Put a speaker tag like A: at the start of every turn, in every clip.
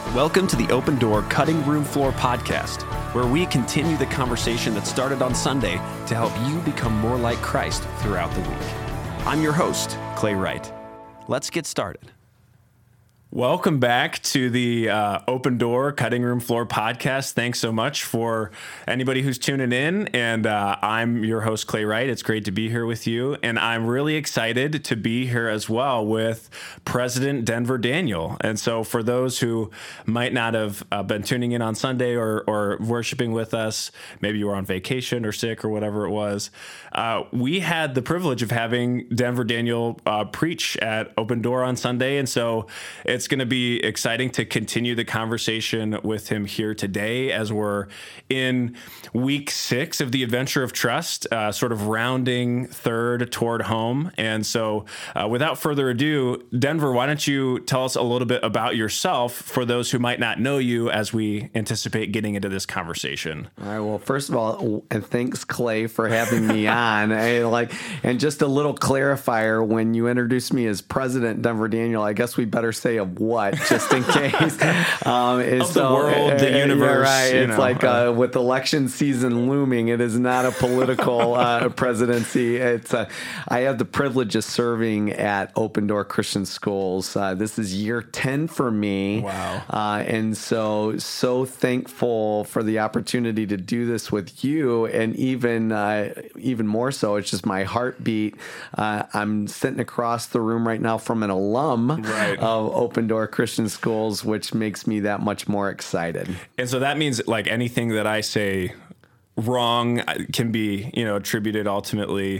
A: Welcome to the Open Door Cutting Room Floor podcast, where we continue the conversation that started on Sunday to help you become more like Christ throughout the week. I'm your host, Clay Wright. Let's get started. Welcome back to the Open Door Cutting Room Floor podcast. Thanks so much for anybody who's tuning in. And I'm your host, Clay Wright. It's great to be here with you. And I'm really excited to be here as well with President Denver Daniel. And so for those who might not have been tuning in on Sunday or worshiping with us, maybe you were on vacation or sick or whatever it was, we had the privilege of having Denver Daniel preach at Open Door on Sunday. And so it's going to be exciting to continue the conversation with him here today as we're in week 6 of the Adventure of Trust, sort of rounding third toward home. And so without further ado, Denver, why don't you tell us a little bit about yourself for those who might not know you as we anticipate getting into this conversation?
B: All right. Well, first of all, and thanks, Clay, for having me on. And just a little clarifier, when you introduced me as President Denver Daniel, I guess we better say of what, just in case.
A: Of the world, the universe.
B: Right. It's with election season looming, it is not a political presidency. I have the privilege of serving at Open Door Christian Schools. This is year 10 for me.
A: Wow.
B: And so thankful for the opportunity to do this with you. And even more so, it's just my heartbeat. I'm sitting across the room right now from an alum of Open Door Christian Schools, which makes me that much more excited.
A: And so that means like anything that I say wrong can be, attributed ultimately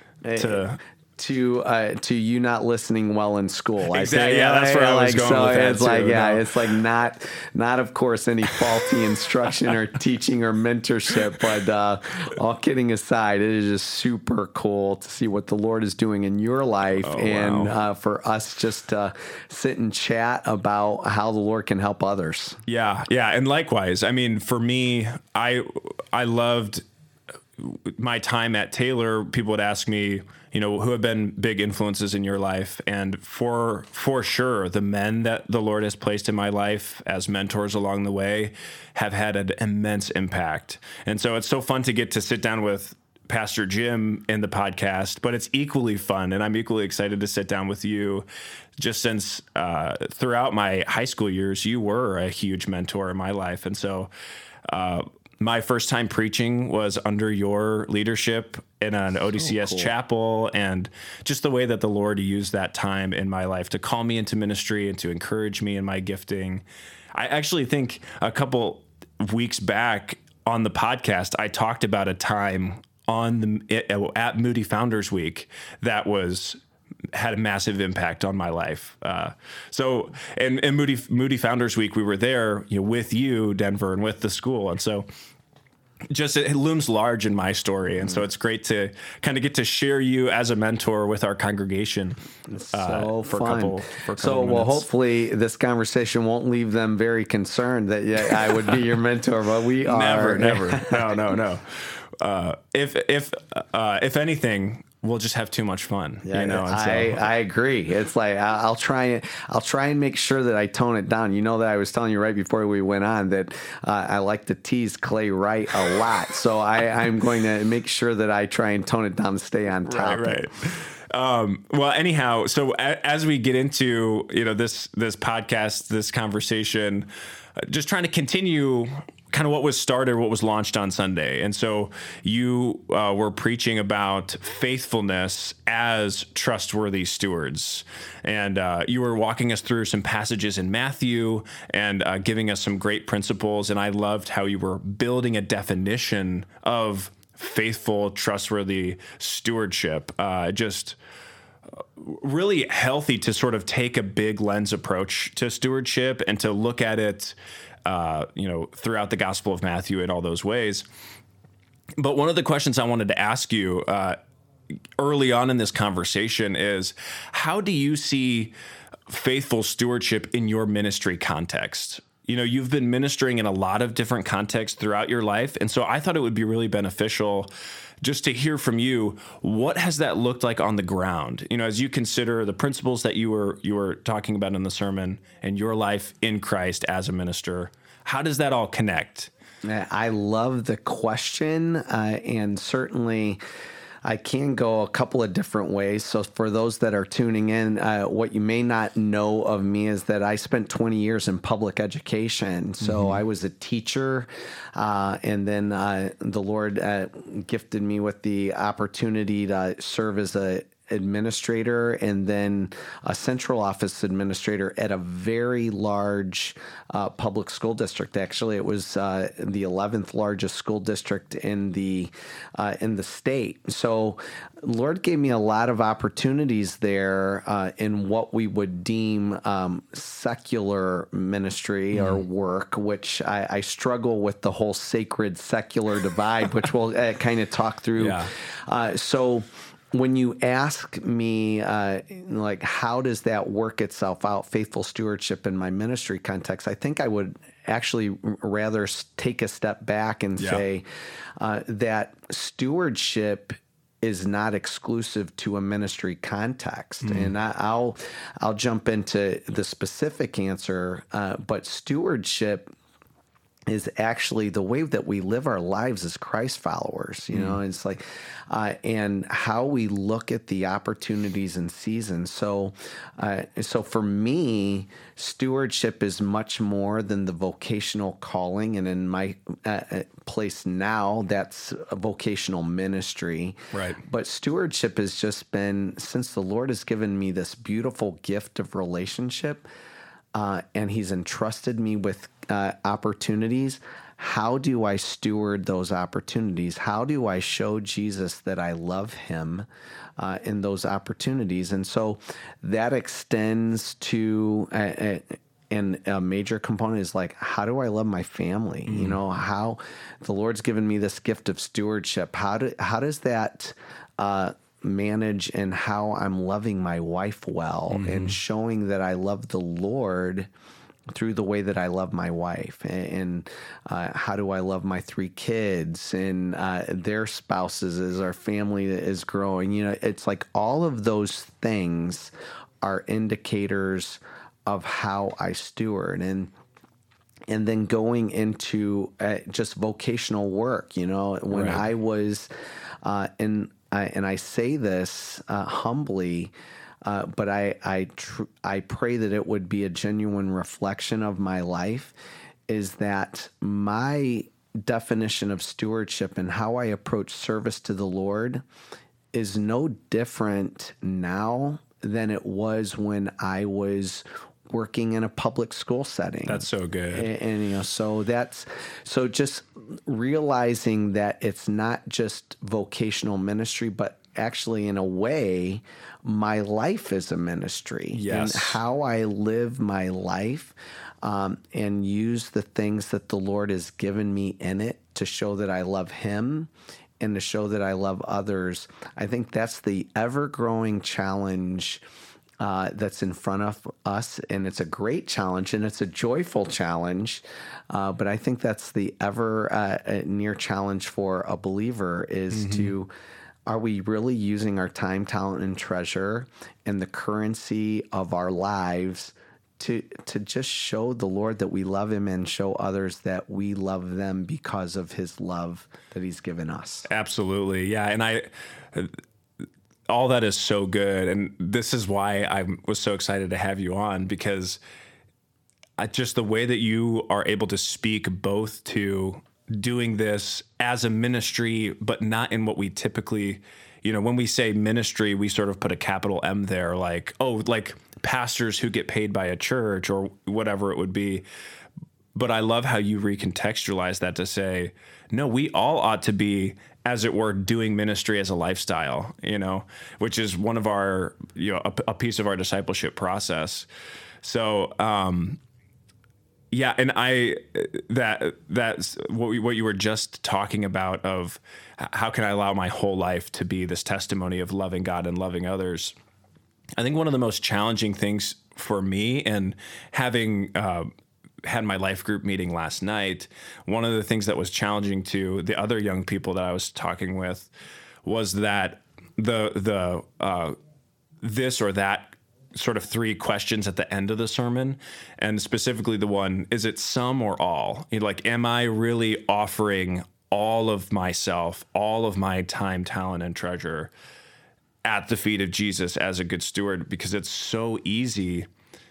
A: to
B: you not listening well in school.
A: Exactly. That's where I was going with that too.
B: It's like not of course any faulty instruction or teaching or mentorship, but all kidding aside, it is just super cool to see what the Lord is doing in your life, for us just to sit and chat about how the Lord can help others.
A: Yeah, and likewise. I mean, for me, I loved my time at Taylor. People would ask me, who have been big influences in your life? And for sure, the men that the Lord has placed in my life as mentors along the way have had an immense impact. And so it's so fun to get to sit down with Pastor Jim in the podcast, but it's equally fun, and I'm equally excited to sit down with you, just since throughout my high school years, you were a huge mentor in my life. And so my first time preaching was under your leadership in an ODCS chapel, and just the way that the Lord used that time in my life to call me into ministry and to encourage me in my gifting. I actually think a couple weeks back on the podcast, I talked about a time at Moody Founders Week that had a massive impact on my life. So in Moody Founders Week, we were there, with you, Denver, and with the school. And so just it looms large in my story. And so it's great to kind of get to share you as a mentor with our congregation for a couple minutes.
B: Well, hopefully this conversation won't leave them very concerned that I would be your mentor, but we are.
A: Never. No. If anything, we'll just have too much fun.
B: I agree. It's like I'll try and make sure that I tone it down. That I was telling you right before we went on that I like to tease Clay Wright a lot, so I'm going to make sure that I try and tone it down to stay on top.
A: Right. Well, anyhow, so as we get into this podcast, this conversation, just trying to continue kind of what was launched on Sunday. And so you were preaching about faithfulness as trustworthy stewards. And you were walking us through some passages in Matthew and giving us some great principles. And I loved how you were building a definition of faithful, trustworthy stewardship. Just really healthy to sort of take a big lens approach to stewardship and to look at it throughout the Gospel of Matthew in all those ways. But one of the questions I wanted to ask you early on in this conversation is, how do you see faithful stewardship in your ministry context? you've been ministering in a lot of different contexts throughout your life. And so I thought it would be really beneficial just to hear from you. What has that looked like on the ground? As you consider the principles that you were talking about in the sermon and your life in Christ as a minister, how does that all connect?
B: I love the question, and certainly I can go a couple of different ways. So for those that are tuning in, what you may not know of me is that I spent 20 years in public education. So I was a teacher, and then the Lord gifted me with the opportunity to serve as a administrator and then a central office administrator at a very large public school district. Actually, it was the 11th largest school district in the state. So Lord gave me a lot of opportunities there in what we would deem secular ministry or work, which I struggle with the whole sacred secular divide, which we'll kind of talk through. Yeah. So when you ask me, how does that work itself out, faithful stewardship in my ministry context, I think I would actually rather take a step back and say that stewardship is not exclusive to a ministry context. And I'll jump into the specific answer, but stewardship is actually the way that we live our lives as Christ followers. It's like, and how we look at the opportunities and seasons. So for me, stewardship is much more than the vocational calling. And in my place now, that's a vocational ministry.
A: Right.
B: But stewardship has just been, since the Lord has given me this beautiful gift of relationship, and He's entrusted me with opportunities. How do I steward those opportunities? How do I show Jesus that I love Him in those opportunities? And so that extends to, and a major component is like, how do I love my family? How the Lord's given me this gift of stewardship. How does that manage and how I'm loving my wife well and showing that I love the Lord through the way that I love my wife, and how do I love my 3 kids and their spouses as our family is growing. It's like all of those things are indicators of how I steward. And then going into just vocational work, when I was and I say this humbly, but I pray that it would be a genuine reflection of my life, is that my definition of stewardship and how I approach service to the Lord is no different now than it was when I was working in a public school setting.
A: That's so good.
B: And so just realizing that it's not just vocational ministry, but actually in a way, my life is a ministry.
A: Yes.
B: And how I live my life and use the things that the Lord has given me in it to show that I love Him and to show that I love others. I think that's the ever-growing challenge that's in front of us, and it's a great challenge, and it's a joyful challenge, but I think that's the ever near challenge for a believer is to, are we really using our time, talent, and treasure and the currency of our lives to just show the Lord that we love Him and show others that we love them because of His love that He's given us?
A: Absolutely. Yeah. And all that is so good. And this is why I was so excited to have you on, because just the way that you are able to speak both to doing this as a ministry, but not in what we typically, when we say ministry, we sort of put a capital M there, like pastors who get paid by a church or whatever it would be. But I love how you recontextualize that to say, no, we all ought to be, as it were, doing ministry as a lifestyle, which is one of our, a piece of our discipleship process. So, yeah, and that's what you were just talking about of how can I allow my whole life to be this testimony of loving God and loving others. I think one of the most challenging things for me, and having had my life group meeting last night, one of the things that was challenging to the other young people that I was talking with was that the this or that sort of 3 questions at the end of the sermon, and specifically the one, is it some or all? Like, am I really offering all of myself, all of my time, talent, and treasure at the feet of Jesus as a good steward? Because it's so easy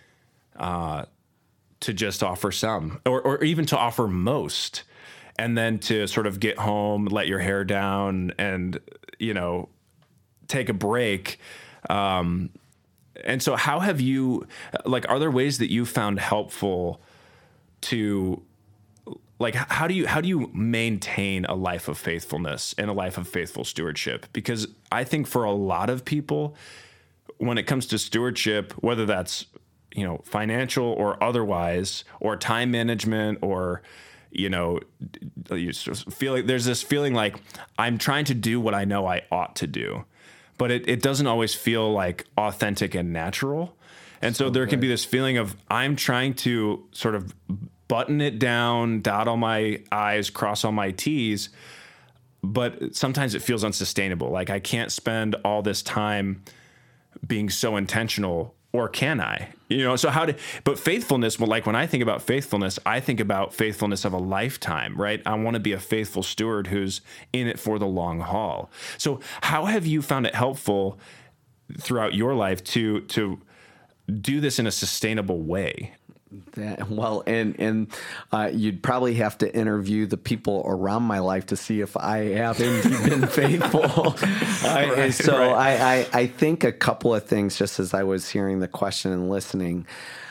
A: to just offer some, or even to offer most, and then to sort of get home, let your hair down, and, take a break. And so how have you, like, are there ways that you found helpful to, like, how do you maintain a life of faithfulness and a life of faithful stewardship? Because I think for a lot of people, when it comes to stewardship, whether that's, financial or otherwise, or time management, or, you feel like there's this feeling like I'm trying to do what I know I ought to do, but it doesn't always feel like authentic and natural. And so there can be this feeling of I'm trying to sort of button it down, dot all my I's, cross all my T's, but sometimes it feels unsustainable. Like I can't spend all this time being so intentional, or can I? So but faithfulness, well, like when I think about faithfulness, I think about faithfulness of a lifetime, right? I want to be a faithful steward who's in it for the long haul. So how have you found it helpful throughout your life to do this in a sustainable way?
B: You'd probably have to interview the people around my life to see if I have indeed been faithful. I think a couple of things, just as I was hearing the question and listening.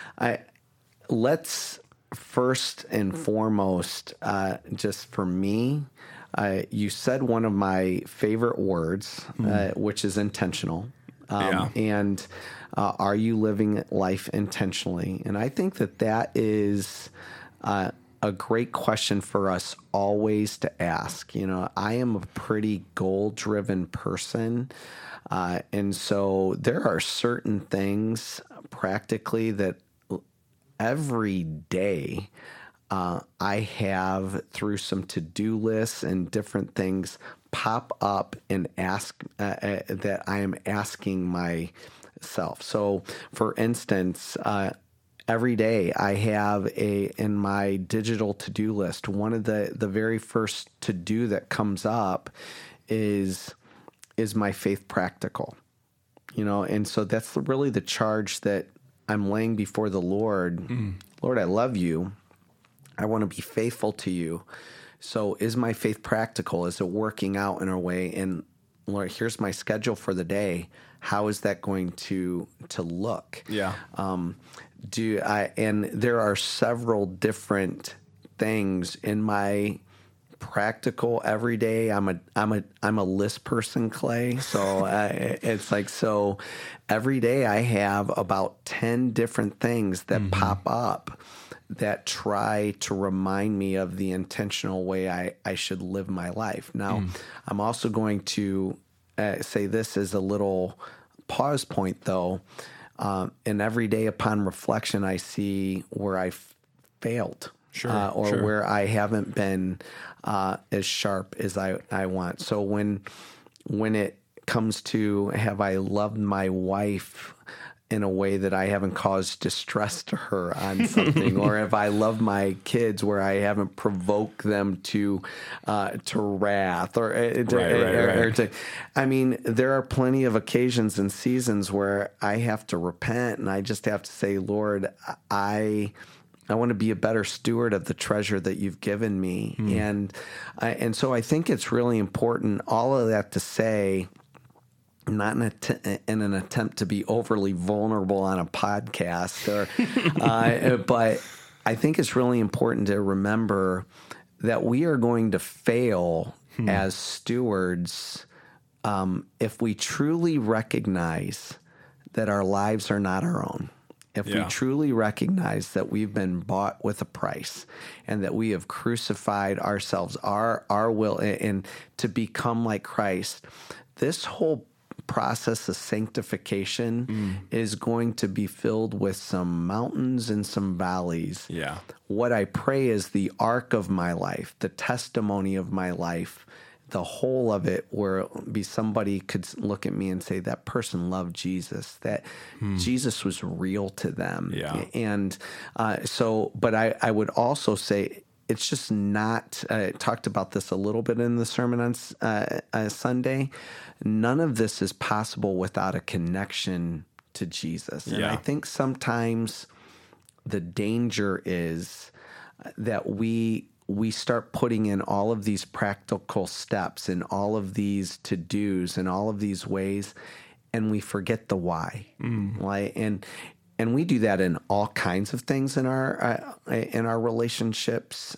B: Let's first and foremost, just for me, you said one of my favorite words, which is intentional. And are you living life intentionally? And I think that is a great question for us always to ask. I am a pretty goal-driven person. And so there are certain things practically that every day I have, through some to-do lists and different things, pop up and ask that I am asking myself. So, for instance, every day I have in my digital to-do list, one of the very first to-do that comes up is my faith practical. And so that's really the charge that I'm laying before the Lord. Lord, I love you. I want to be faithful to you. So is my faith practical? Is it working out in a way? And Lord, here's my schedule for the day. How is that going to look?
A: Yeah.
B: And there are several different things in my practical every day. I'm a list person, Clay. So it's like, so every day I have about 10 different things that pop up that try to remind me of the intentional way I should live my life. Now, I'm also going to say this as a little pause point, though. And every day upon reflection, I see where I failed. Sure. Where I haven't been as sharp as I want. So when it comes to, have I loved my wife in a way that I haven't caused distress to her on something, or if I love my kids where I haven't provoked them to wrath, or to, I mean, there are plenty of occasions and seasons where I have to repent, and I just have to say, Lord, I want to be a better steward of the treasure that you've given me. And so I think it's really important, all of that to say, not in an attempt to be overly vulnerable on a podcast, but I think it's really important to remember that we are going to fail as stewards if we truly recognize that our lives are not our own. If we truly recognize that we've been bought with a price, and that we have crucified ourselves, our will, and to become like Christ, this whole process of sanctification is going to be filled with some mountains and some valleys.
A: Yeah.
B: What I pray is the arc of my life, the testimony of my life, the whole of it, where be somebody could look at me and say that person loved Jesus, that Jesus was real to them.
A: Yeah.
B: And but I would also say it's just not, I talked about this a little bit in the sermon on Sunday. None of this is possible without a connection to Jesus. And I think sometimes the danger is that we start putting in all of these practical steps and all of these to-dos and all of these ways, and we forget the why. Right? And we do that in all kinds of things in our relationships.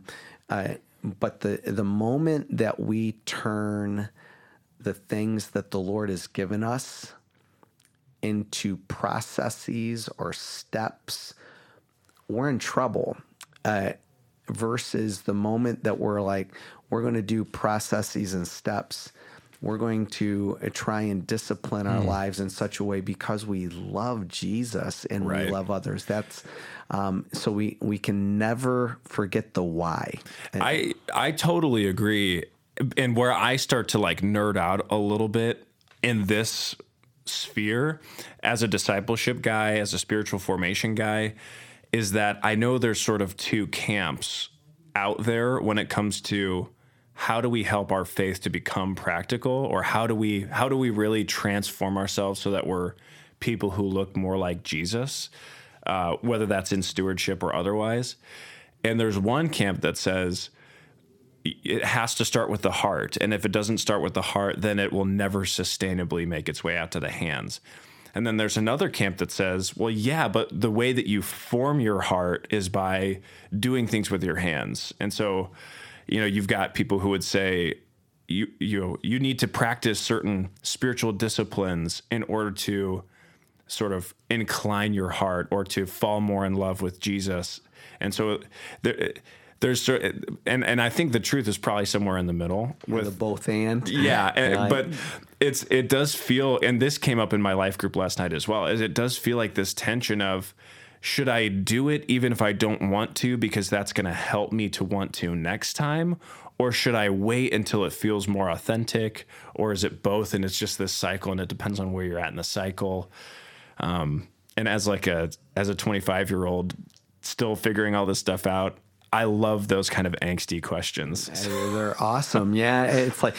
B: But the moment that we turn the things that the Lord has given us into processes or steps, we're in trouble. Versus the moment that we're like, we're going to do processes and steps. We're going to try and discipline our lives in such a way because we love Jesus and we love others. That's so we can never forget the why.
A: I totally agree. And where I start to like nerd out a little bit in this sphere as a discipleship guy, as a spiritual formation guy, is that I know there's sort of two camps out there when it comes to how do we help our faith to become practical, or how do we really transform ourselves so that we're people who look more like Jesus, whether that's in stewardship or otherwise. And there's one camp that says it has to start with the heart. And if it doesn't start with the heart, then it will never sustainably make its way out to the hands. And then there's another camp that says, well, yeah, but the way that you form your heart is by doing things with your hands. And so, you've got people who would say you need to practice certain spiritual disciplines in order to sort of incline your heart or to fall more in love with Jesus. And so there's and I think the truth is probably somewhere in the middle with
B: the both and
A: but it does feel, and this came up in my life group last night as well, is it does feel like this tension of, should I do it even if I don't want to, because that's going to help me to want to next time? Or should I wait until it feels more authentic? Or is it both? And it's just this cycle, and it depends on where you're at in the cycle. And as a 25-year-old still figuring all this stuff out, I love those kind of angsty questions.
B: They're awesome. Yeah. It's like,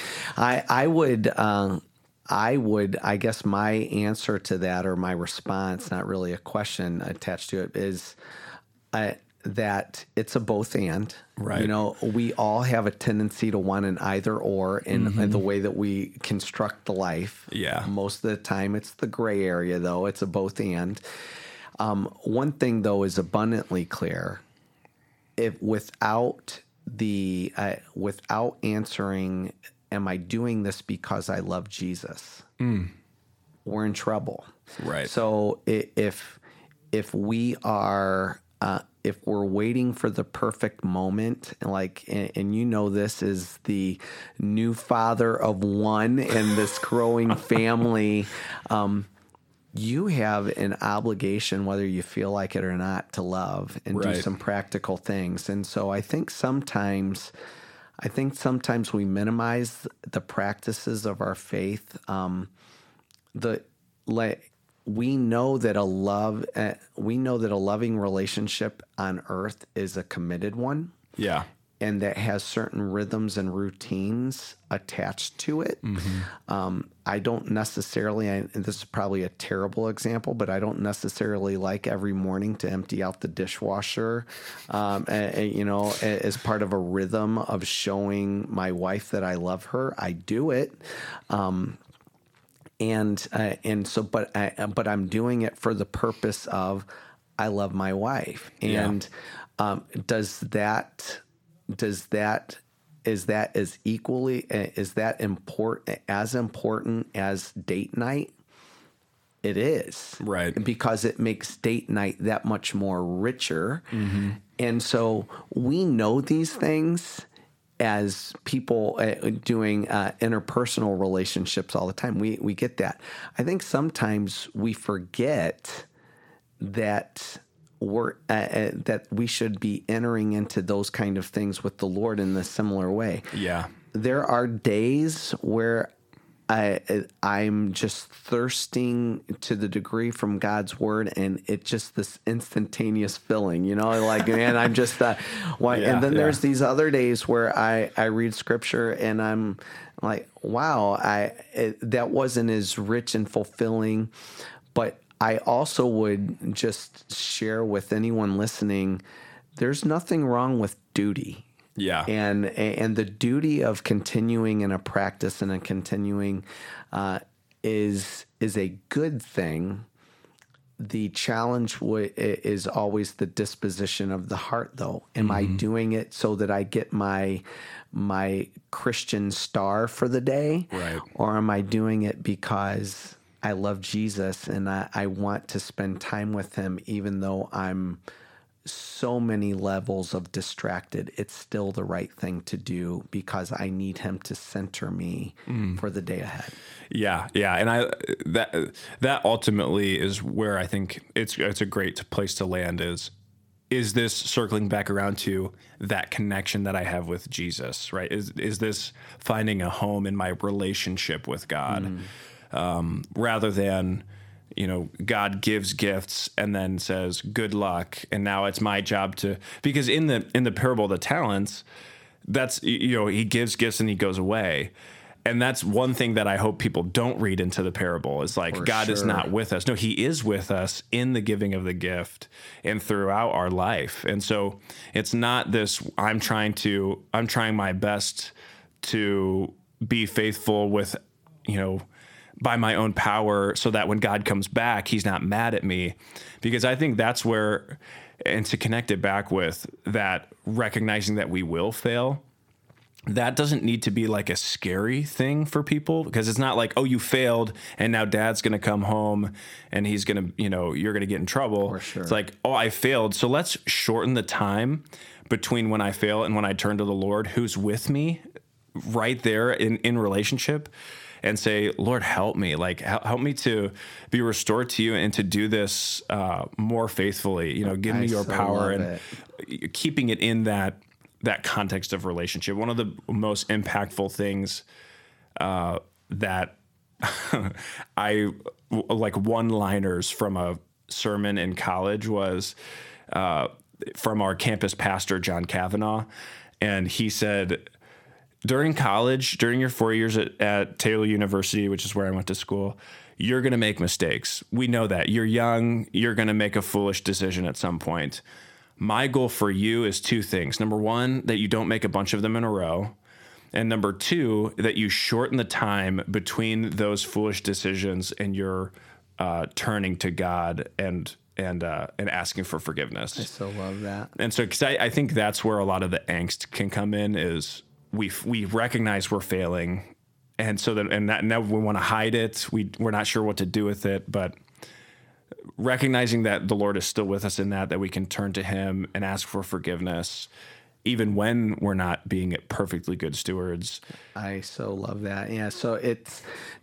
B: I guess my answer to that, or my response, not really a question attached to it, is that it's a both and.
A: Right.
B: We all have a tendency to want an either or in the way that we construct the life.
A: Yeah.
B: Most of the time it's the gray area, though. It's a both and. One thing, though, is abundantly clear. Without answering, am I doing this because I love Jesus? We're in trouble.
A: Right.
B: So if we are if we're waiting for the perfect moment, and this is the new father of one in this growing family, you have an obligation, whether you feel like it or not, to love and do some practical things. And so I think sometimes we minimize the practices of our faith. We know that a loving relationship on earth is a committed one.
A: Yeah.
B: And that has certain rhythms and routines attached to it. I don't necessarily, and this is probably a terrible example, but I don't necessarily like every morning to empty out the dishwasher, as part of a rhythm of showing my wife that I love her. I do it. But I'm doing it for the purpose of, I love my wife. And is that as important as date night? It is.
A: Right.
B: Because it makes date night that much more richer. And so we know these things, as people doing interpersonal relationships all the time. We get that. I think sometimes we forget that that we should be entering into those kind of things with the Lord in a similar way.
A: Yeah.
B: There are days where I'm just thirsting to the degree from God's word, and it's just this instantaneous filling, like, man, I'm just and then there's these other days where I read scripture and I'm like, wow, that wasn't as rich and fulfilling. But I also would just share with anyone listening, there's nothing wrong with duty.
A: Yeah.
B: And the duty of continuing in a practice and a continuing is a good thing. The challenge is always the disposition of the heart, though. Am I doing it so that I get my Christian star for the day?
A: Right.
B: Or am I doing it because I love Jesus and I want to spend time with him, even though I'm so many levels of distracted? It's still the right thing to do because I need him to center me for the day ahead.
A: Yeah. And that ultimately is where I think it's a great place to land is this circling back around to that connection that I have with Jesus, right? Is this finding a home in my relationship with God, rather than, God gives gifts and then says, good luck. And now it's my job because in the parable of the talents, that's, he gives gifts and he goes away. And that's one thing that I hope people don't read into the parable is like, God is not with us. No, he is with us in the giving of the gift and throughout our life. And so it's not this, I'm trying my best to be faithful with, by my own power so that when God comes back, he's not mad at me. Because I think that's where, and to connect it back with that, recognizing that we will fail, that doesn't need to be like a scary thing for people, because it's not like, oh, you failed and now dad's going to come home and he's going to, you're going to get in trouble.
B: For sure.
A: It's like, oh, I failed. So let's shorten the time between when I fail and when I turn to the Lord, who's with me right there in relationship, and say, Lord, help me, help me to be restored to you and to do this more faithfully. Give me your power, and keeping it in that context of relationship. One of the most impactful things that I like one-liners from a sermon in college was from our campus pastor, John Kavanaugh. And he said, during college, during your 4 years at Taylor University, which is where I went to school, you're going to make mistakes. We know that. You're young. You're going to make a foolish decision at some point. My goal for you is two things. Number one, that you don't make a bunch of them in a row. And number two, that you shorten the time between those foolish decisions and your turning to God and asking for forgiveness.
B: I so love that.
A: And so, because I think that's where a lot of the angst can come in, is we recognize we're failing, and so now we want to hide it. We're not sure what to do with it, but recognizing that the Lord is still with us in that we can turn to him and ask for forgiveness, even when we're not being perfectly good stewards.
B: I so love that. Yeah. So it's,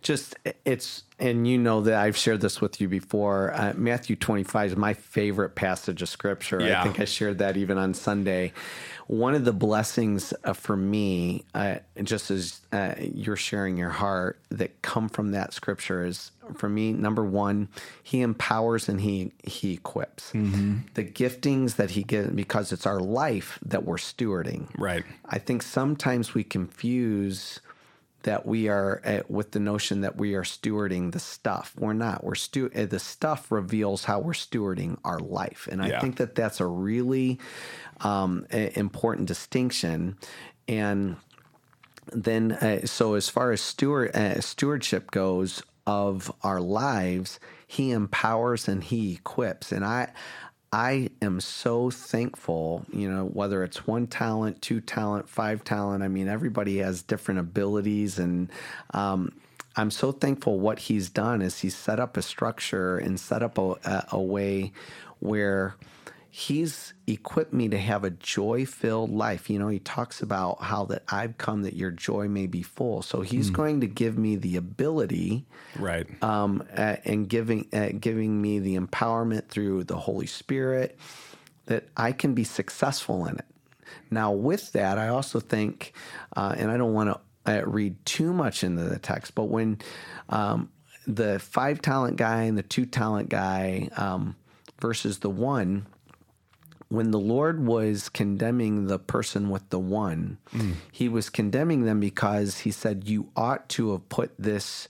B: and that I've shared this with you before. Matthew 25 is my favorite passage of scripture.
A: Yeah.
B: I think I shared that even on Sunday. One of the blessings for me, just as you're sharing your heart, that come from that scripture is, for me, number one, he empowers and he equips. Mm-hmm. The giftings that he gives, because it's our life that we're stewarding.
A: Right.
B: I think sometimes we confuse that we are with the notion that we are stewarding the stuff. We're not. The stuff reveals how we're stewarding our life. And I think that that's a really important distinction. And then, so as far as stewardship goes of our lives, he empowers and he equips. And I am so thankful, whether it's 1 talent, 2 talent, 5 talent. I mean, everybody has different abilities. And I'm so thankful what he's done is he's set up a structure and set up a way where He's equipped me to have a joy-filled life. You know, he talks about how that I've come that your joy may be full. So he's going to give me the ability,
A: Right.
B: and giving me the empowerment through the Holy Spirit that I can be successful in it. Now, with that, I also think, and I don't want to read too much into the text, but when the 5-talent guy and the 2-talent guy versus the 1, when the Lord was condemning the person with the 1, he was condemning them because he said, you ought to have put this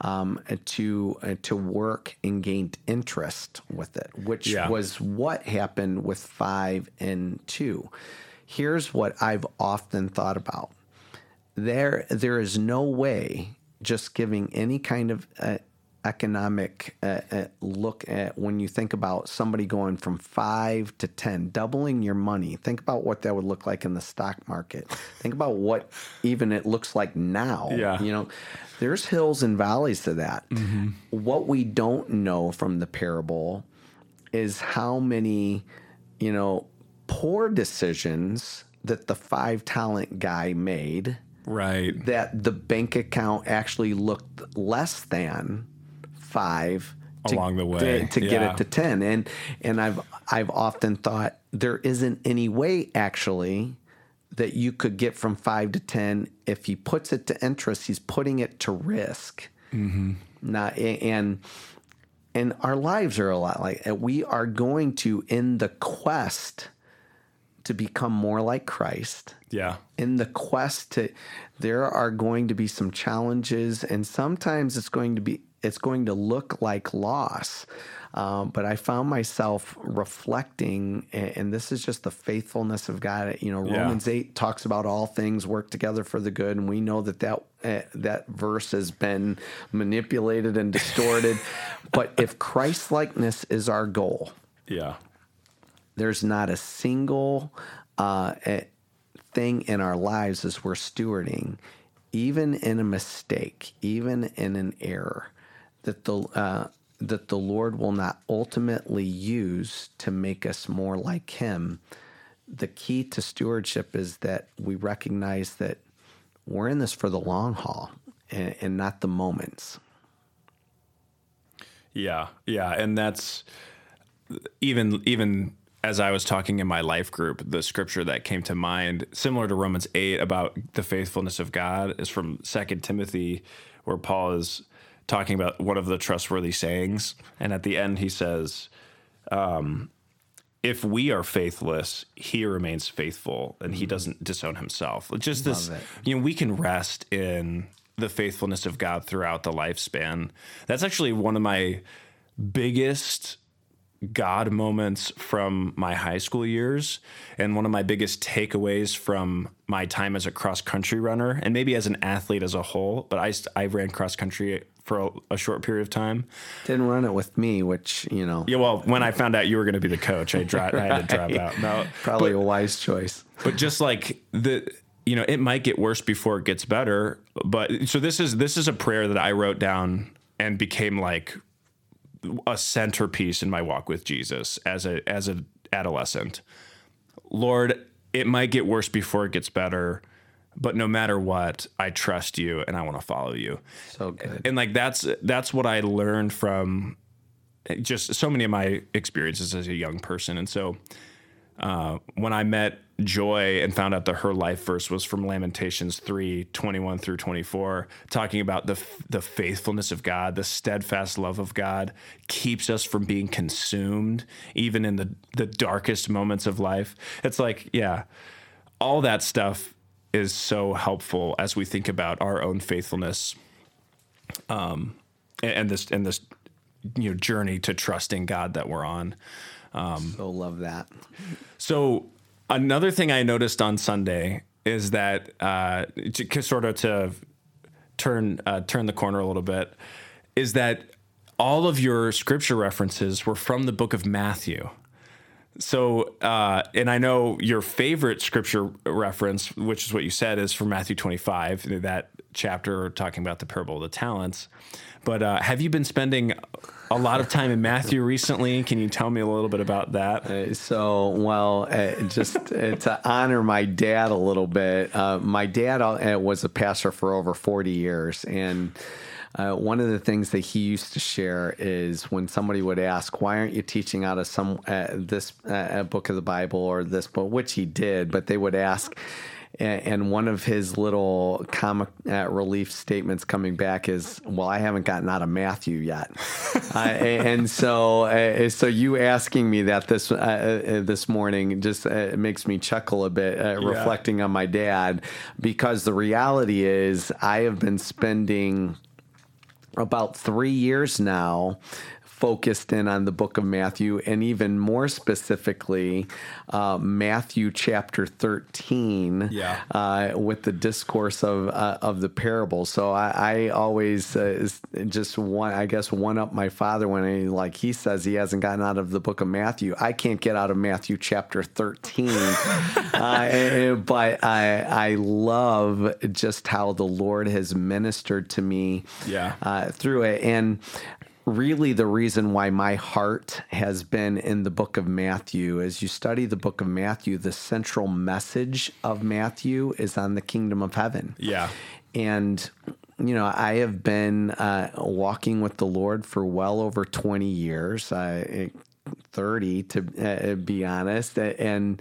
B: to work and gained interest with it, which was what happened with 5 and 2. Here's what I've often thought about. There is no way just giving any kind of economic look at when you think about somebody going from 5 to 10, doubling your money. Think about what that would look like in the stock market. Think about what even it looks like now.
A: Yeah.
B: You know, there's hills and valleys to that.
A: Mm-hmm.
B: What we don't know from the parable is how many, poor decisions that the 5-talent guy made.
A: Right.
B: That the bank account actually looked less than 5
A: along the way
B: to get it to 10. And I've often thought there isn't any way actually that you could get from 5 to 10. If he puts it to interest, he's putting it to risk.
A: Mm-hmm.
B: And our lives are a lot like we are going to, in the quest to become more like Christ.
A: Yeah.
B: In the quest there are going to be some challenges, and sometimes it's going to look like loss. But I found myself reflecting, and this is just the faithfulness of God. Romans 8 talks about all things work together for the good, and we know that verse has been manipulated and distorted. But if Christ-likeness is our goal, there's not a single thing in our lives as we're stewarding, even in a mistake, even in an error, that the Lord will not ultimately use to make us more like Him. The key to stewardship is that we recognize that we're in this for the long haul and not the moments.
A: Yeah, and that's even as I was talking in my life group, the scripture that came to mind, similar to Romans 8 about the faithfulness of God, is from 2 Timothy, where Paul is talking about one of the trustworthy sayings. And at the end, he says, if we are faithless, he remains faithful and he doesn't disown himself. Just this, we can rest in the faithfulness of God throughout the lifespan. That's actually one of my biggest God moments from my high school years, and one of my biggest takeaways from my time as a cross country runner, and maybe as an athlete as a whole. But I ran cross country for a short period of time.
B: Didn't run it with me, which Yeah,
A: well, when I found out you were going to be the coach, I had to drop out. No,
B: probably a wise choice.
A: But just like it might get worse before it gets better. But so this is a prayer that I wrote down and became like a centerpiece in my walk with Jesus as a adolescent. Lord, it might get worse before it gets better, but no matter what, I trust you and I want to follow you.
B: So good.
A: And like that's what I learned from just so many of my experiences as a young person. And so when I met Joy and found out that her life verse was from Lamentations 3:21 through 24, talking about the faithfulness of God, the steadfast love of God keeps us from being consumed, even in the darkest moments of life. It's like, all that stuff is so helpful as we think about our own faithfulness, and this journey to trusting God that we're on.
B: So love that.
A: So another thing I noticed on Sunday is that to turn the corner a little bit, is that all of your scripture references were from the book of Matthew. So, and I know your favorite scripture reference, which is what you said, is from Matthew 25, that chapter talking about the parable of the talents. But have you been spending a lot of time in Matthew recently. Can you tell me a little bit about that?
B: Just to honor my dad a little bit, my dad was a pastor for over 40 years. And one of the things that he used to share is when somebody would ask, why aren't you teaching out of this book of the Bible or this book, which he did, but they would ask, and one of his little comic relief statements coming back is, well, I haven't gotten out of Matthew yet. And so you asking me that this morning just makes me chuckle a bit, reflecting on my dad, because the reality is I have been spending about 3 years now focused in on the book of Matthew, and even more specifically, Matthew chapter 13, with the discourse of the parable. So I always just one up my father when he says he hasn't gotten out of the book of Matthew. I can't get out of Matthew chapter 13, but I love just how the Lord has ministered to me through it. And really, the reason why my heart has been in the book of Matthew, as you study the book of Matthew, the central message of Matthew is on the kingdom of heaven.
A: Yeah.
B: And, I have been walking with the Lord for well over 20 years, 30 to be honest. And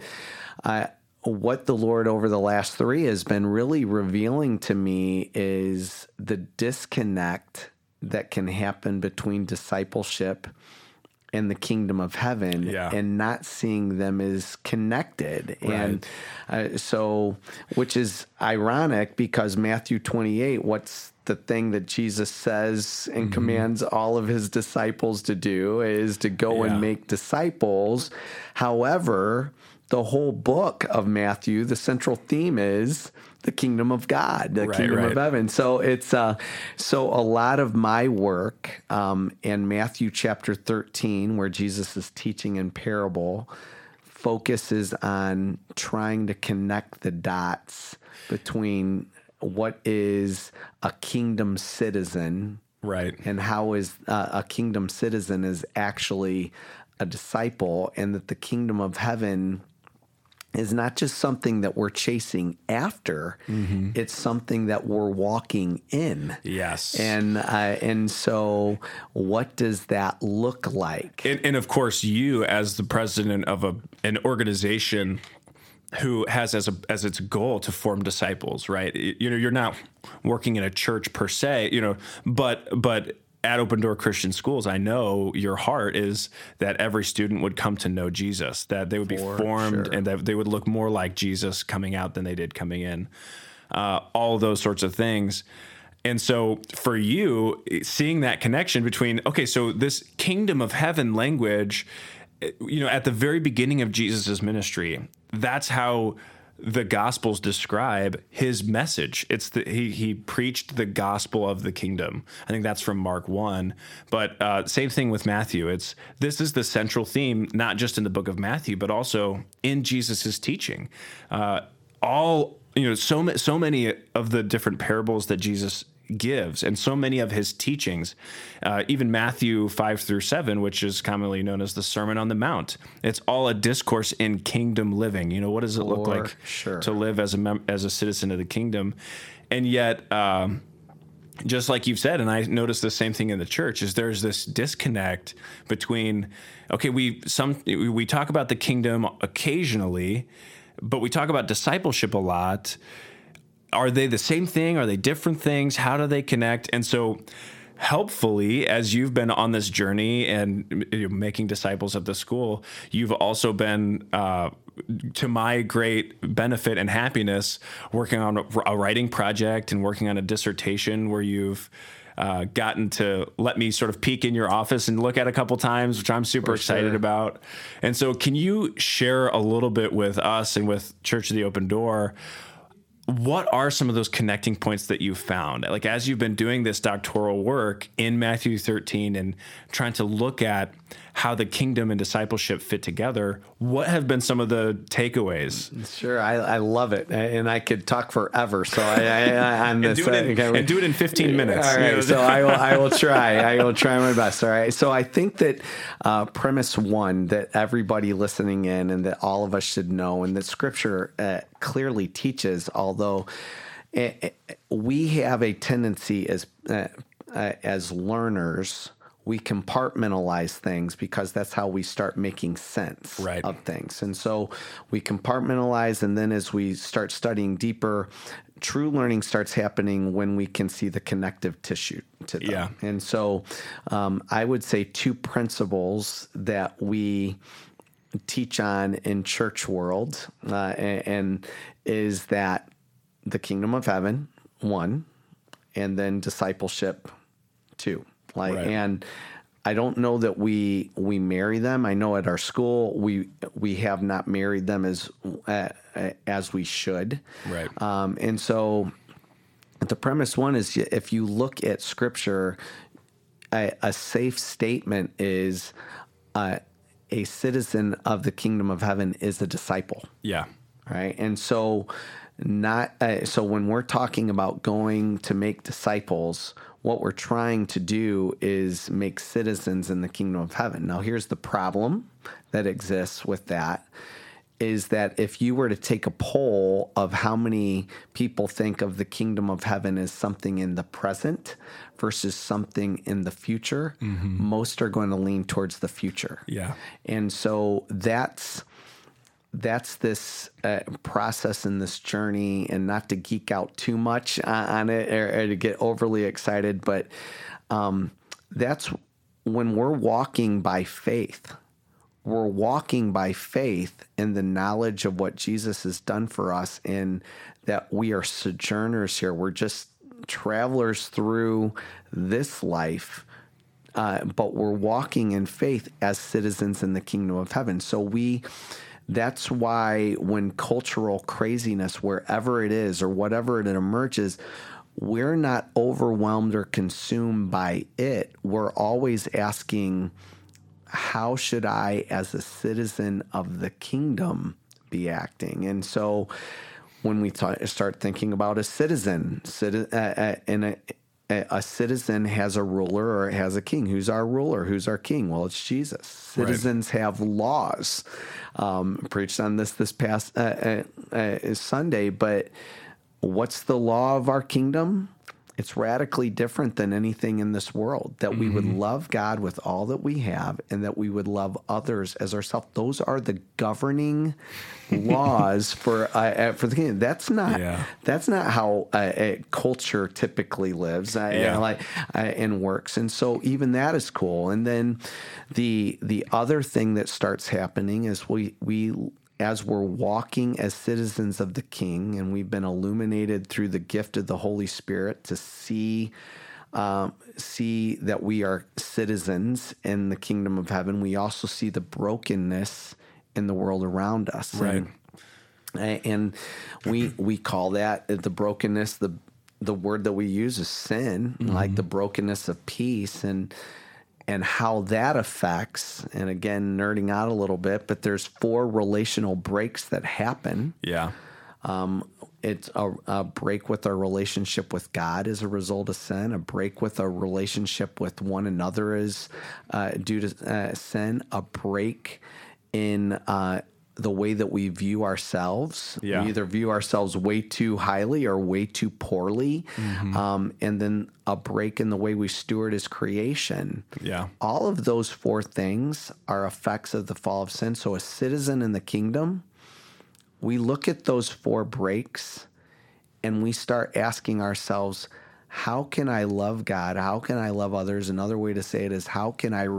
B: what the Lord over the last 3 has been really revealing to me is the disconnect that can happen between discipleship and the kingdom of heaven, and not seeing them as connected. Right. And which is ironic, because Matthew 28, what's the thing that Jesus says and commands all of his disciples to do is to go and make disciples. However, the whole book of Matthew, the central theme is the kingdom of God, the kingdom of heaven. So it's so a lot of my work in Matthew chapter 13, where Jesus is teaching in parable, focuses on trying to connect the dots between what is a kingdom citizen, and how is a kingdom citizen is actually a disciple, and that the kingdom of heaven is not just something that we're chasing after, it's something that we're walking in.
A: Yes.
B: And so what does that look like?
A: And of course, you as the president of an organization who has as its goal to form disciples, right? You're not working in a church per se, but at Open Door Christian Schools, I know your heart is that every student would come to know Jesus, that they would be formed, and that they would look more like Jesus coming out than they did coming in. All those sorts of things. And so for you, seeing that connection between, so this kingdom of heaven language, at the very beginning of Jesus's ministry, that's how the Gospels describe his message. It's he preached the gospel of the kingdom. I think that's from Mark 1. But same thing with Matthew. This is the central theme, not just in the book of Matthew, but also in Jesus's teaching. So many of the different parables that Jesus gives, and so many of his teachings, even Matthew 5-7, which is commonly known as the Sermon on the Mount. It's all a discourse in kingdom living. What does it look like to live as a citizen of the kingdom? And yet, just like you've said, and I noticed the same thing in the church, is there's this disconnect between, we talk about the kingdom occasionally, but we talk about discipleship a lot. Are they the same thing? Are they different things? How do they connect? And so helpfully, as you've been on this journey and making disciples at the school, you've also been, to my great benefit and happiness, working on a writing project and working on a dissertation where you've gotten to let me sort of peek in your office and look at a couple times, which I'm super excited about. And so can you share a little bit with us and with Church of the Open Door, what are some of those connecting points that you found? Like, as you've been doing this doctoral work in Matthew 13 and trying to look at how the kingdom and discipleship fit together, what have been some of the takeaways?
B: Sure, I love it, and I could talk forever. So I'm this,
A: and do it in 15 minutes.
B: All right, so I will try. I will try my best. All right. So I think that premise one that everybody listening in and that all of us should know, and that Scripture clearly teaches, although we have a tendency as learners, we compartmentalize things because that's how we start making sense of things. And so we compartmentalize, and then as we start studying deeper, true learning starts happening when we can see the connective tissue to them.
A: Yeah.
B: And so I would say two principles that we teach on in church world and is that the kingdom of heaven, one, and then discipleship, two. And I don't know that we marry them. I know at our school we have not married them as we should.
A: Right.
B: And so the premise one is, if you look at Scripture, a safe statement is a citizen of the kingdom of heaven is a disciple.
A: Yeah.
B: Right. And so so when we're talking about going to make disciples, what we're trying to do is make citizens in the kingdom of heaven. Now, here's the problem that exists with that, is that if you were to take a poll of how many people think of the kingdom of heaven as something in the present versus something in the future, most are going to lean towards the future.
A: Yeah.
B: And so that's this process and this journey, and not to geek out too much on it or to get overly excited, but that's when we're walking by faith. We're walking by faith in the knowledge of what Jesus has done for us, and that we are sojourners here. We're just travelers through this life, but we're walking in faith as citizens in the kingdom of heaven. So that's why when cultural craziness, wherever it is or whatever it emerges, we're not overwhelmed or consumed by it. We're always asking, how should I, as a citizen of the kingdom, be acting? And so when we start thinking about a citizen, a citizen has a ruler or it has a king. Who's our ruler? Who's our king? Well, it's Jesus. Citizens have laws. Preached on this past Sunday, but what's the law of our kingdom? It's radically different than anything in this world, that we would love God with all that we have and that we would love others as ourselves. Those are the governing laws for the kingdom. That's not how culture typically lives and works. And so even that is cool. And then the other thing that starts happening is we as we're walking as citizens of the King, and we've been illuminated through the gift of the Holy Spirit to see that we are citizens in the kingdom of heaven, we also see the brokenness in the world around us.
A: Right.
B: And we call that the brokenness, the word that we use is sin, like the brokenness of peace, and how that affects, and again, nerding out a little bit, but there's 4 relational breaks that happen.
A: Yeah.
B: It's a break with our relationship with God as a result of sin. A break with our relationship with one another is due to sin. A break in the way that we view ourselves.
A: Yeah.
B: We either view ourselves way too highly or way too poorly. And then a break in the way we steward His creation.
A: Yeah.
B: All of those 4 things are effects of the fall of sin. So a citizen in the kingdom, we look at those 4 breaks and we start asking ourselves, how can I love God? How can I love others? Another way to say it is, how can I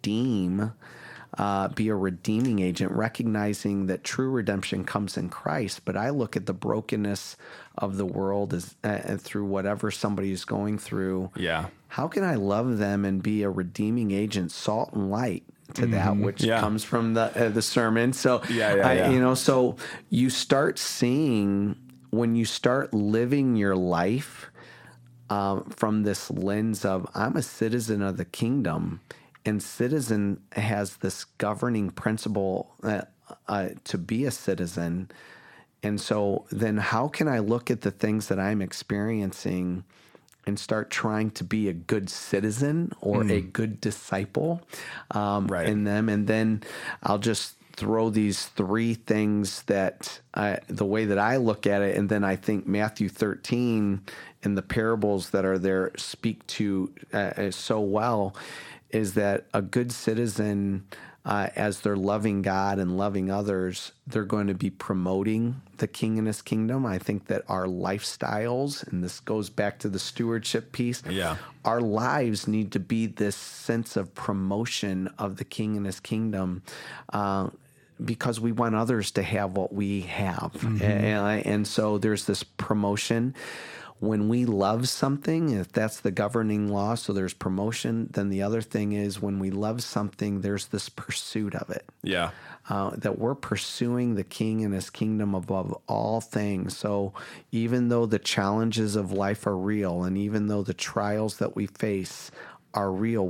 B: be a redeeming agent, recognizing that true redemption comes in Christ. But I look at the brokenness of the world as through whatever somebody is going through.
A: Yeah.
B: How can I love them and be a redeeming agent, salt and light to that which comes from the sermon? So so you start seeing, when you start living your life from this lens of, I'm a citizen of the kingdom, And citizen has this governing principle to be a citizen. And so then how can I look at the things that I'm experiencing and start trying to be a good citizen or a good disciple in them? And then I'll just throw these three things that the way that I look at it. And then I think Matthew 13 and the parables that are there speak to so well, is that a good citizen, as they're loving God and loving others, they're going to be promoting the King and his kingdom. I think that our lifestyles, and this goes back to the stewardship piece, our lives need to be this sense of promotion of the King and his kingdom, because we want others to have what we have. And so there's this promotion. When we love something, if that's the governing law, so there's promotion, then the other thing is when we love something, there's this pursuit of it.
A: Yeah.
B: That we're pursuing the King and his kingdom above all things. So even though the challenges of life are real, and even though the trials that we face are real,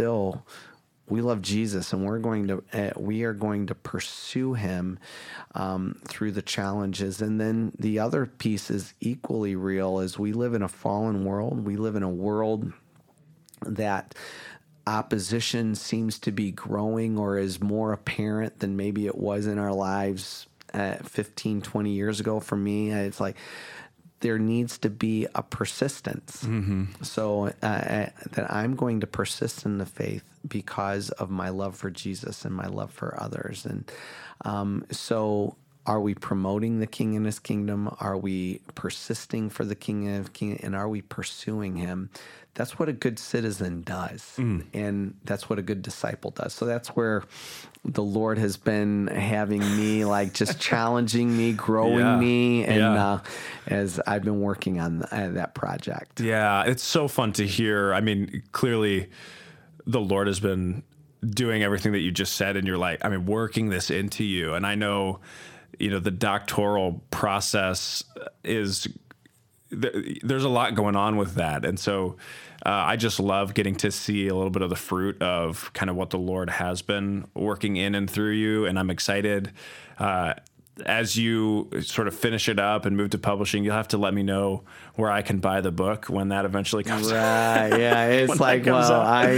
B: we love Jesus, and we are going to pursue him through the challenges. And then the other piece is equally real, is we live in a fallen world. We live in a world that opposition seems to be growing, or is more apparent than maybe it was in our lives 15, 20 years ago. For me, it's like there needs to be a persistence. So that I'm going to persist in the faith because of my love for Jesus and my love for others. And so are we promoting the King and his kingdom? Are we persisting for the King and his kingdom? And are we pursuing him? That's what a good citizen does. And that's what a good disciple does. So that's where the Lord has been having me, like, just challenging me, growing me, and as I've been working on that project.
A: Yeah, it's so fun to hear. I mean, clearly the Lord has been doing everything that you just said, and you're like, I mean, working this into you. And I know, the doctoral process is, there's a lot going on with that. And so I just love getting to see a little bit of the fruit of kind of what the Lord has been working in and through you. And I'm excited as you sort of finish it up and move to publishing. You'll have to let me know where I can buy the book when that eventually comes out.
B: Right. Yeah. It's like, well,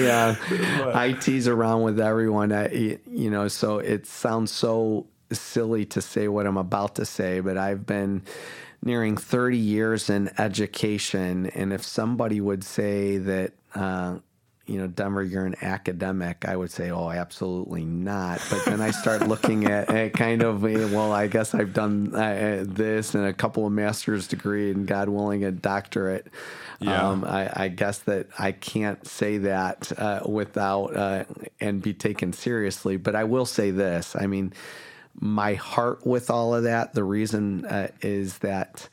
B: I tease around with everyone, so it sounds so silly to say what I'm about to say, but I've been nearing 30 years in education. And if somebody would say that, Denver, you're an academic, I would say, oh, absolutely not. But then I start looking at kind of, well, I guess I've done this and a couple of master's degree, and God willing, a doctorate. I guess that I can't say that without and be taken seriously. But I will say this. I mean, my heart with all of that, the reason is that,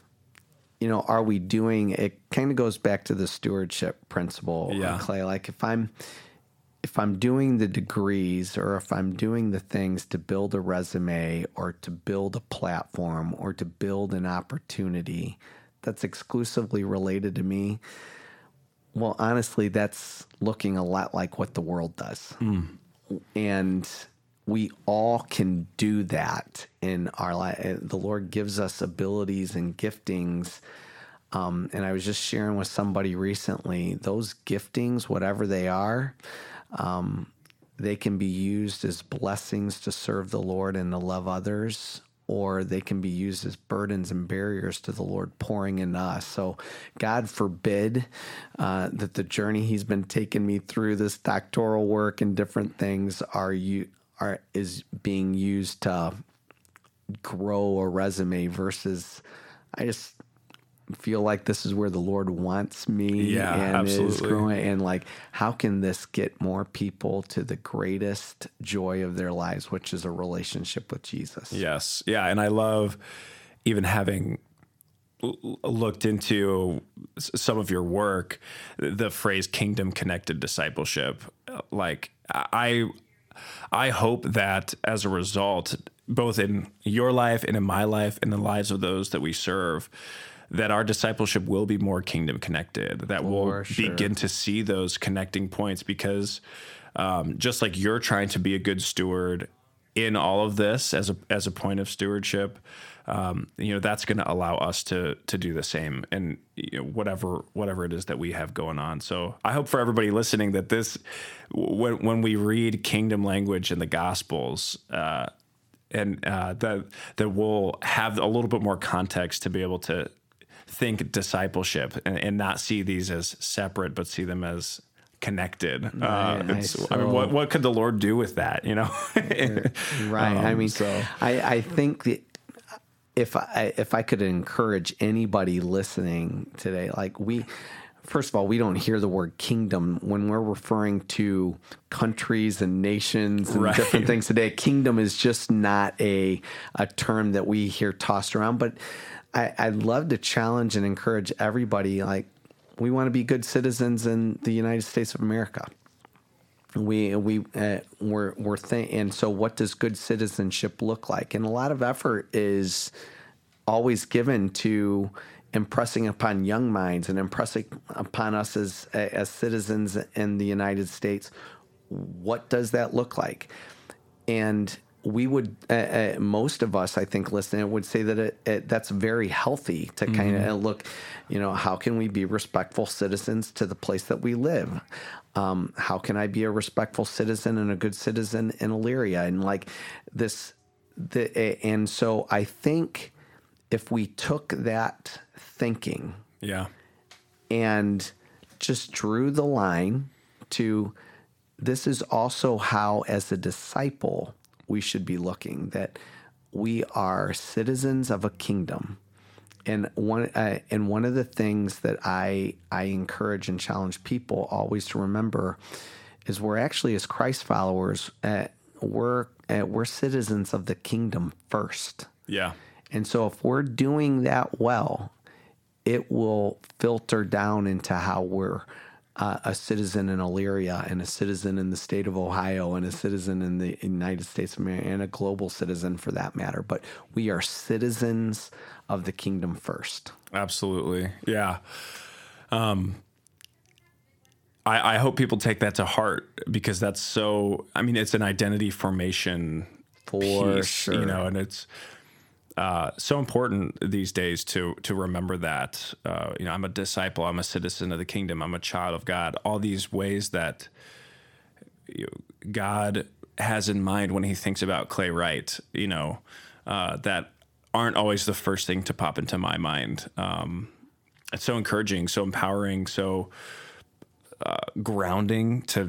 B: are we doing, it kind of goes back to the stewardship principle, Clay. Like if I'm doing the degrees, or if I'm doing the things to build a resume, or to build a platform, or to build an opportunity that's exclusively related to me, well, honestly, that's looking a lot like what the world does. And we all can do that in our life. The Lord gives us abilities and giftings. And I was just sharing with somebody recently, those giftings, whatever they are, they can be used as blessings to serve the Lord and to love others, or they can be used as burdens and barriers to the Lord pouring into us. So God forbid that the journey he's been taking me through, this doctoral work and different things, is being used to grow a resume, versus I just feel like this is where the Lord wants me, and
A: absolutely.
B: Is growing, and like, how can this get more people to the greatest joy of their lives, which is a relationship with Jesus?
A: Yes. Yeah. And I love even having looked into some of your work, the phrase kingdom connected discipleship. Like I hope that as a result, both in your life and in my life and the lives of those that we serve, that our discipleship will be more kingdom connected, that we'll begin to see those connecting points, because just like you're trying to be a good steward in all of this as a point of stewardship, that's going to allow us to do the same, and whatever it is that we have going on. So I hope for everybody listening that this, when we read kingdom language in the Gospels, that we'll have a little bit more context to be able to think discipleship and not see these as separate, but see them as connected. What could the Lord do with that?
B: Right. I think that if I could encourage anybody listening today, first of all, we don't hear the word kingdom when we're referring to countries and nations and different things today. Kingdom is just not a term that we hear tossed around. But I'd love to challenge and encourage everybody. We want to be good citizens in the United States of America. And so what does good citizenship look like? And a lot of effort is always given to impressing upon young minds and impressing upon us as citizens in the United States. What does that look like? And we would, most of us, I think, listening, would say that that's very healthy to kind of look, how can we be respectful citizens to the place that we live? How can I be a respectful citizen and a good citizen in Elyria? And so I think if we took that thinking and just drew the line to, this is also how, as a disciple, we should be looking, that we are citizens of a kingdom. And one of the things that I encourage and challenge people always to remember is we're actually, as Christ followers, we're citizens of the kingdom first.
A: Yeah.
B: And so if we're doing that well, it will filter down into how we're a citizen in Elyria and a citizen in the state of Ohio and a citizen in the United States of America and a global citizen for that matter. But we are citizens of the kingdom first.
A: Absolutely. Yeah. I hope people take that to heart, because that's it's an identity formation piece,
B: sure.
A: And it's so important these days to remember that, I'm a disciple, I'm a citizen of the kingdom, I'm a child of God, all these ways that God has in mind when he thinks about Clay Wright, that aren't always the first thing to pop into my mind. It's so encouraging, so empowering, so grounding to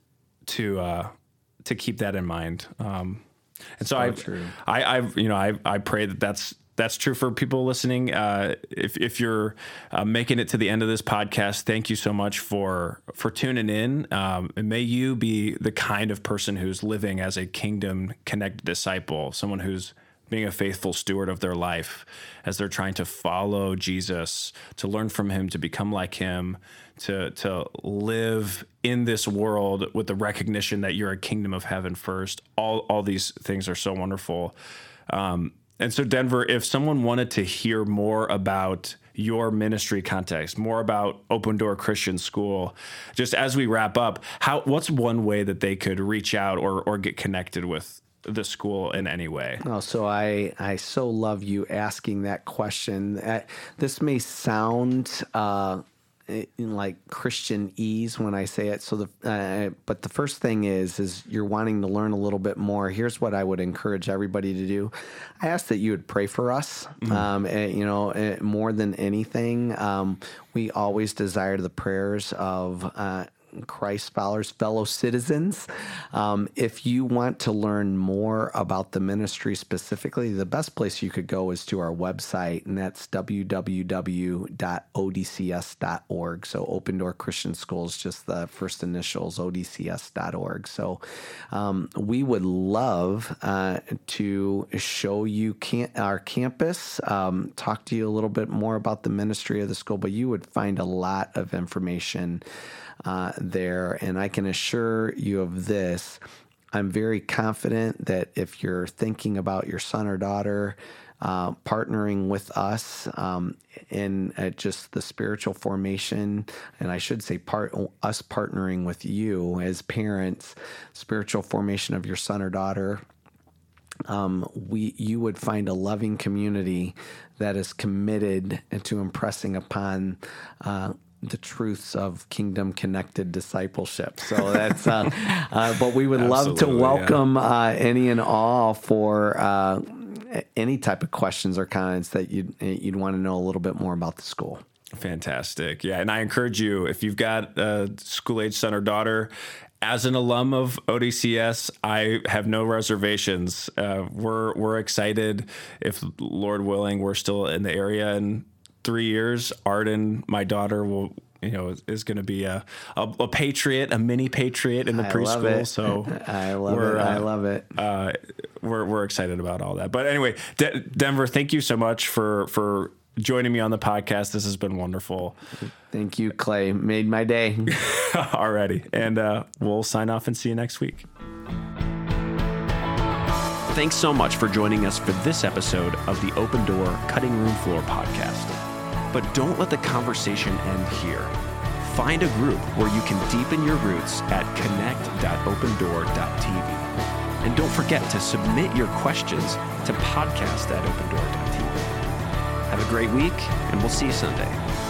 A: keep that in mind. And so I pray that that's true for people listening. If you're making it to the end of this podcast, thank you so much for tuning in. And may you be the kind of person who's living as a kingdom connected disciple, someone who's being a faithful steward of their life as they're trying to follow Jesus, to learn from him, to become like him, to live in this world with the recognition that you're a kingdom of heaven first. All these things are so wonderful. And so Denver, if someone wanted to hear more about your ministry context, more about Open Door Christian School, just as we wrap up, what's one way that they could reach out or get connected with the school in any way?
B: Oh, so I so love you asking that question. This may sound like Christianese when I say it. So but the first thing is you're wanting to learn a little bit more. Here's what I would encourage everybody to do. I ask that you would pray for us. More than anything, we always desire the prayers of Christ followers, fellow citizens. If you want to learn more about the ministry specifically, the best place you could go is to our website, and that's www.odcs.org. So Open Door Christian School is just the first initials, odcs.org. So we would love to show you our campus, talk to you a little bit more about the ministry of the school, but you would find a lot of information there. And I can assure you of this, I'm very confident that if you're thinking about your son or daughter partnering with us in just the spiritual formation, and I should say us partnering with you as parents, spiritual formation of your son or daughter, you would find a loving community that is committed to impressing upon the truths of kingdom connected discipleship. So that's, but we would love to welcome any and all for any type of questions or comments that you'd want to know a little bit more about the school.
A: Fantastic. Yeah. And I encourage you, if you've got a school-age son or daughter, as an alum of ODCS, I have no reservations. We're excited. If Lord willing, we're still in the area in 3 years. Arden, my daughter, is going to be a patriot, a mini patriot in the preschool. So
B: I love it.
A: We're excited about all that. But anyway, Denver, thank you so much for joining me on the podcast. This has been wonderful.
B: Thank you, Clay. Made my day.
A: Alrighty. And we'll sign off and see you next week.
C: Thanks so much for joining us for this episode of the Open Door Cutting Room Floor podcast. But don't let the conversation end here. Find a group where you can deepen your roots at connect.opendoor.tv. And don't forget to submit your questions to podcast@opendoor.tv. Have a great week, and we'll see you Sunday.